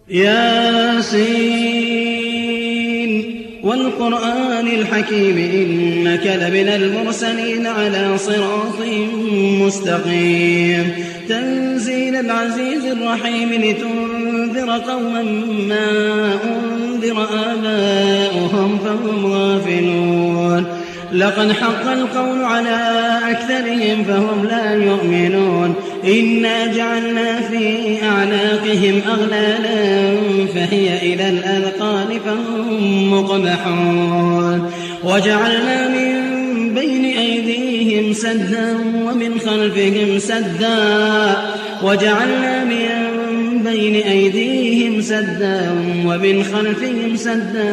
ياسين والقرآن الحكيم إنك لمن المرسلين على صراط مستقيم تنزيل العزيز الرحيم لتنذر قوما ما أنذر آباؤهم فهم غافلون لقد حق القول على أكثرهم فهم لا يؤمنون إنا جعلنا في أعناقهم أغلالا فهي إلى الأذقان فهم مقمحون وجعلنا من بين أيديهم سدا ومن خلفهم سدا وجعلنا من بين أيديهم سدا ومن خلفهم سدا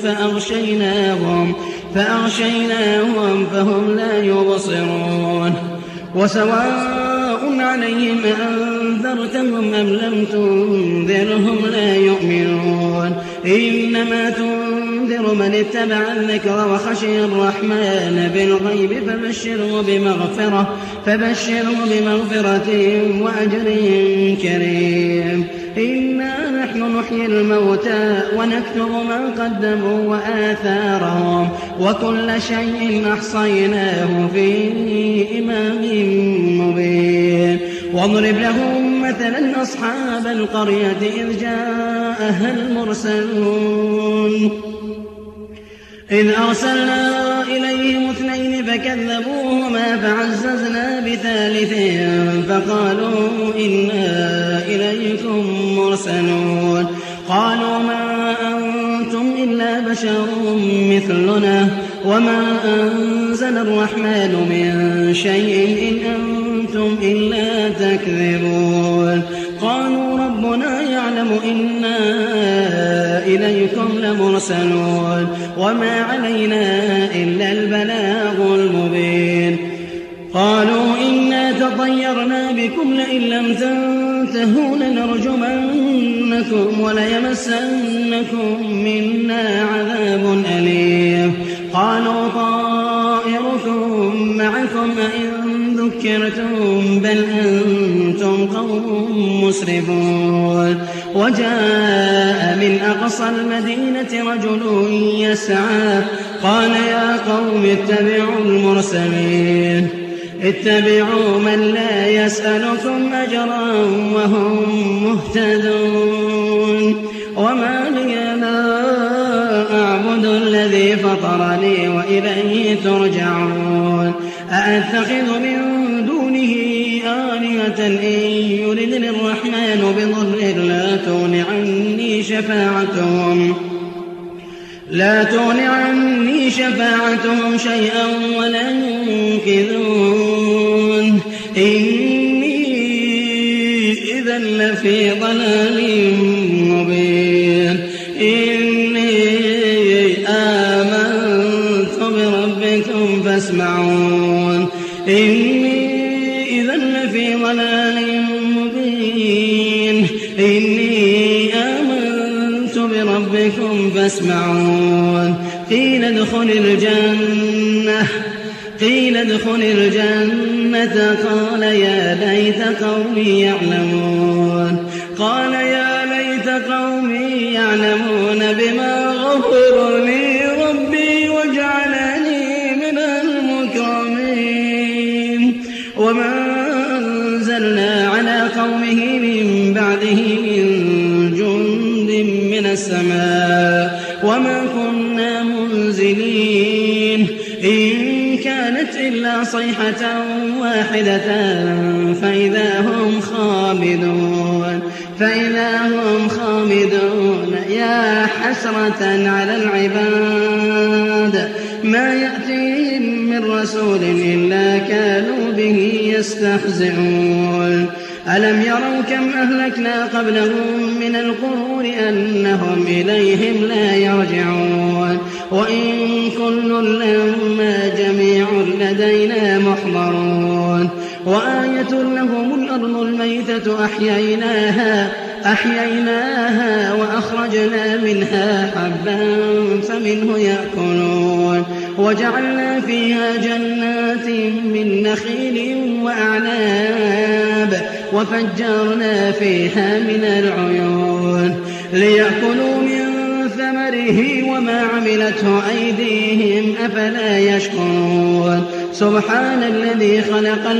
فأغشيناهم فهم لا يبصرون وسواء عليهم أنذرتهم أم لم تنذرهم لا يؤمنون إنما تنذر من اتبع الذكر وخشي الرحمن بالغيب فبشره بمغفرة وأجر كريم إنا نحن نحيي الموتى ونكتب ما قدموا وآثارهم وكل شيء أحصيناه في إمام مبين واضرب لهم مثلا أصحاب القرية إذ جاءها المرسلون إذ أرسلنا إليهم 2 فكذبوهما فعززنا ب3 فقالوا إنا إليكم مرسلون قالوا ما أنتم إلا بشر مثلنا وما أنزل الرحمن من شيء إن أنتم إلا تكذبون قالوا ربنا يعلم إنا إليكم لمرسلون وما علينا إلا البلاغ المبين قالوا إنا تطيرنا بكم لئن لم تنتهوا لنرجمنكم وليمسنكم منا عذاب أليم قالوا طائركم معكم أئن ذكرتم بل أنتم قوم مسرفون وجاء من أقصى المدينة رجل يسعى قال يا قوم اتبعوا المرسلين اتبعوا من لا يسألكم أجرا وهم مهتدون وما لي لا أعبد الذي فطرني وإليه ترجعون أأتخذ من دونه آلهة إن يردني الرحمن بضر لا تغن عني شفاعتهم شيئا ولا ينقذون إني إذا لفي ضلال مبين إني آمنت بربكم فاسمعون إني إذا لفي ضلال مبين إني آمنت بربكم فاسمعون قيل ادخل الجنة قال يا ليت قومي يعلمون قال يا ليت قومي يعلمون بما غفر لي ربي وجعلني من المكرمين وما أنزلنا على قومه من بعده من جند من السماء وما كنا منزلين إن كانت إلا صيحة واحدة فإذا هم خامدون يا حسرة على العباد ما يأتيهم من رسول إلا كانوا به يستهزئون ألم يروا كم أهلكنا قبلهم من القرون أنهم إليهم لا يرجعون وإن كل لما جميع لدينا محضرون وآية لهم الأرض الميتة أحييناها وأخرجنا منها حبا فمنه يأكلون وجعلنا فيها جنات من نخيل وأعناب وفجرنا فيها من العيون ليأكلوا من ثمره وما عملته أيديهم أفلا يشكرون سبحان الذي خلق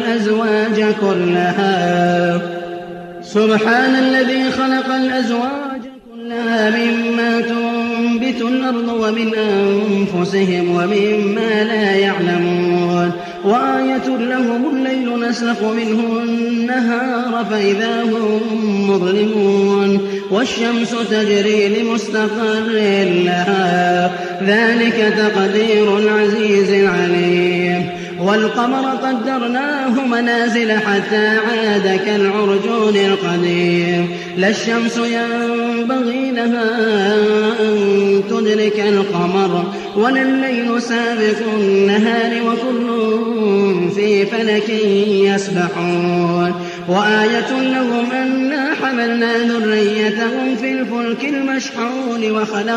الأزواج كلها مما تنبت الأرض ومن أنفسهم ومما لا يعلمون وآية لهم الليل نسلخ منه النهار فإذا هم مظلمون والشمس تجري لمستقر لها ذلك تقدير العزيز العليم والقمر قدرناه منازل حتى عاد كالعرجون القديم لا الشمس ينبغي لها أن تدرك القمر ولا الليل سابق النهار وكل في فلك يسبحون وآية لهم أنا حملنا ذريتهم في الفلك المشحون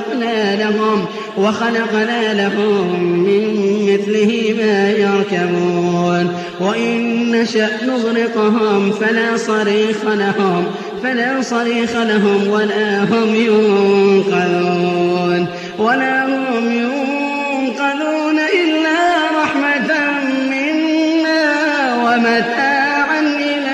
وخلقنا لهم من مثله ما يركبون وإن نشأ نغرقهم فلا صريخ لهم ولا هم ينقذون إلا رحمة منا ومتاعا إلى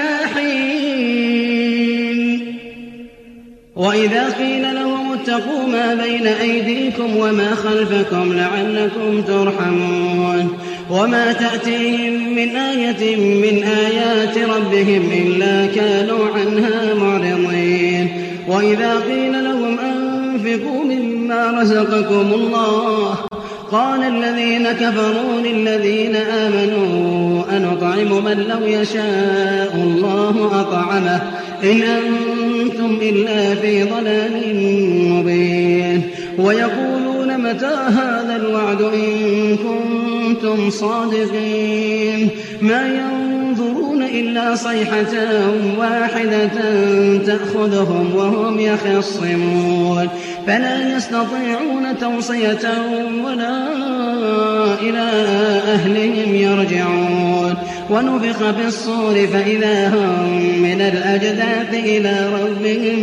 حين وإذا قيل لهم اتقوا ما بين أيديكم وما خلفكم لعلكم ترحمون وما تأتيهم من آية من آيات ربهم إلا كانوا عنها معرضين وإذا قيل لهم أنفقوا مما رزقكم الله قال الذين كفروا للذين آمنوا أنطعم من لو يشاء الله أطعمه إن أنتم إلا في ضلال مبين ويقولون متى هذا الوعد إن كنتم صادقين ما ينظرون إلا صيحة واحدة تأخذهم وهم يخصمون فلا يستطيعون توصية ولا إلى أهلهم يرجعون ونفخ في الصور فإذا هم من الأجداث إلى ربهم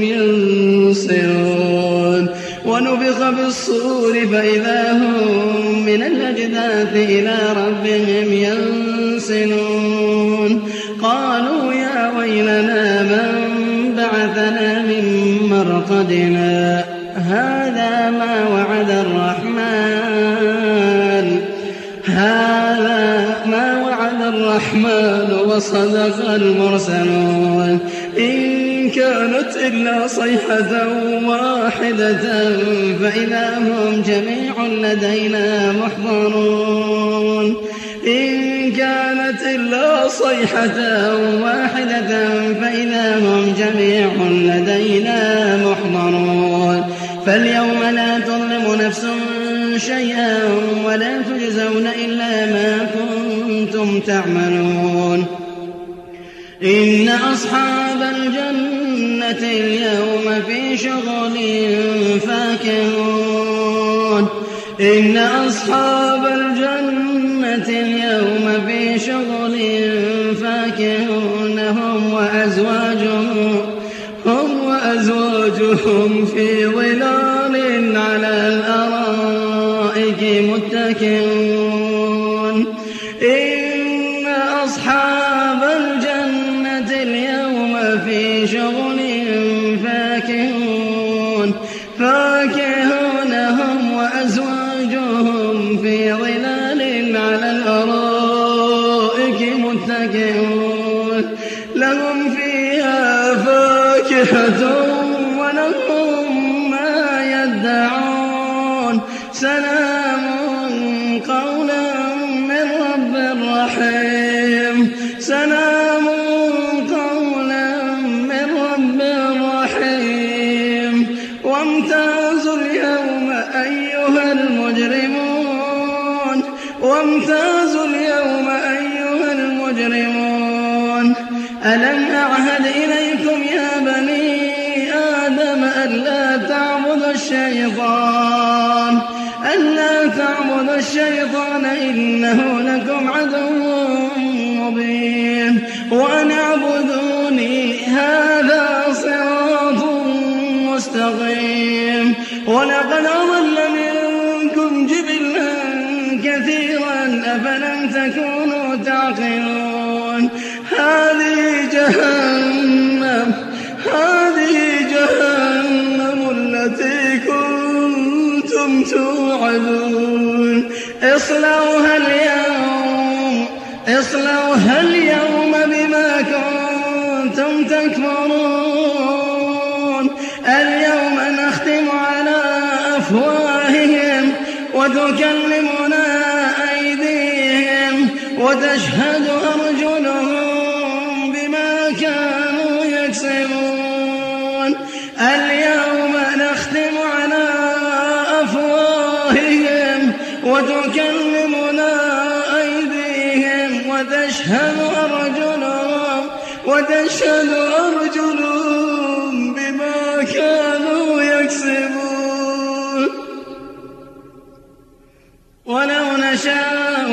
ينسلون قالوا يا ويلنا من بعثنا من مرقدنا هذا ما وعد الرحمن وصدق المرسلون إن كانت إلا صيحة واحدة فإذا هم جميع لدينا محضرون إن كانت إلا صيحة واحدة فإذا هم جميع لدينا محضرون فاليوم لا تظلم نفس شيئا ولا تجزون إلا ما كنتم تعملون إن أصحاب الجنة اليوم في شغل فاكهون هم وأزواجهم في ظلال على الأرائك متكئون إن أصحاب الجنة اليوم في شغل فاكهون هم وأزواجهم في ظلال على الأرائك متكئون لهم فيها فاكهة ولهم ما يدعون سلام قولا من رب رحيم وامتازوا اليوم أيها المجرمون ألم أعهد إليكم يا بني آدم ألا تعبدوا الشيطان إنه لكم عدو مبين وأن اعبدوني هذا صراط مستقيم مستقيم ولقد أضل منكم جبلا كثيرا أفلم تكونوا تعقلون هذه جهنم التي كنتم توعدون اصلوها اليوم بما كنتم تكفرون اليوم نختم على أفواههم وتكلمنا أيديهم وتشهد أرجلهم بما كانوا يكسبون اليوم نختم على أفواههم وتكلمنا أيديهم وتشهد أرجلهم بما كانوا يكسبون ولو نشاء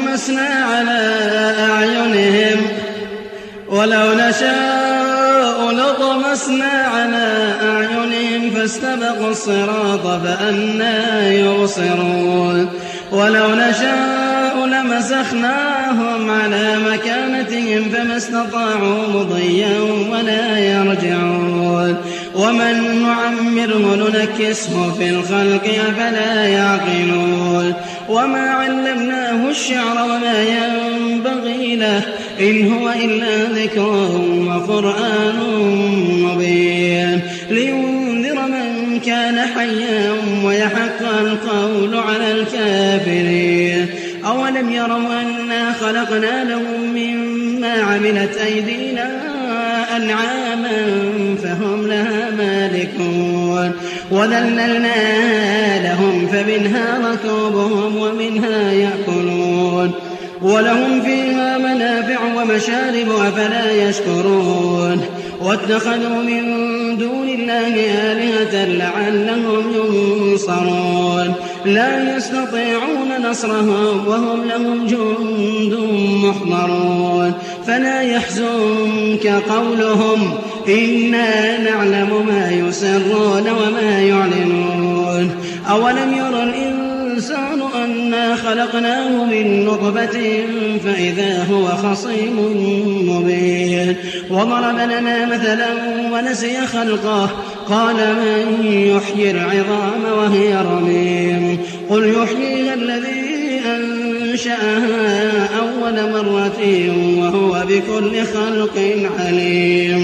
لطمسنا على أعينهم فاستبقوا الصراط فأنى يبصرون ولو نشاء لمسخناهم على مكانتهم فما استطاعوا مضيا ولا يرجعون ومن نعمره ننكسه في الخلق أفلا يعقلون وما علمناه الشعر وما ينبغي له إن هو إلا ذكر وقرآن مبين لينذر من كان حيا ويحق القول على الكافرين أولم يروا أنا خلقنا لهم مما عملت أيدينا أنعاما فهم لها مالكون وذللنا لهم فمنها ركوبهم ومنها يأكلون ولهم فيها منافع ومشارب أفلا يشكرون واتخذوا من دون الله آلهة لعلهم ينصرون لا يستطيعون نصرهم وهم لهم جند محضرون فلا يحزنك قولهم إنا نعلم ما يسرون وما يعلنون أولم ير الإنسان أنا خلقناه من نطفة فإذا هو خصيم مبين وضرب لنا مثلا ونسي خلقه قال من يحيي العظام وهي رميم قل يحييها الذي أنشأها أول مرة وهو بكل خلق عليم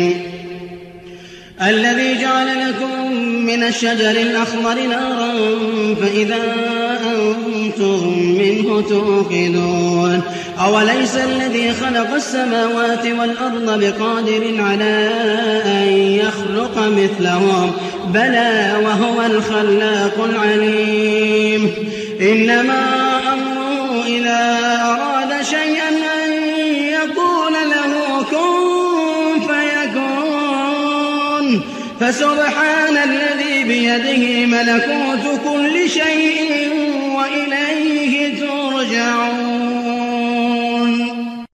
الذي جعل لكم من الشجر الأخضر نارا فإذا أنتم منه توقدون أوليس الذي خلق السماوات والأرض بقادر على أن يخلق مثلهم بلى وهو الخلاق العليم إنما أمره إذا أراد شيئا أن يقول له كن فيكون فسبحان الذي بيده ملكوت كل شيء وإليه ترجعون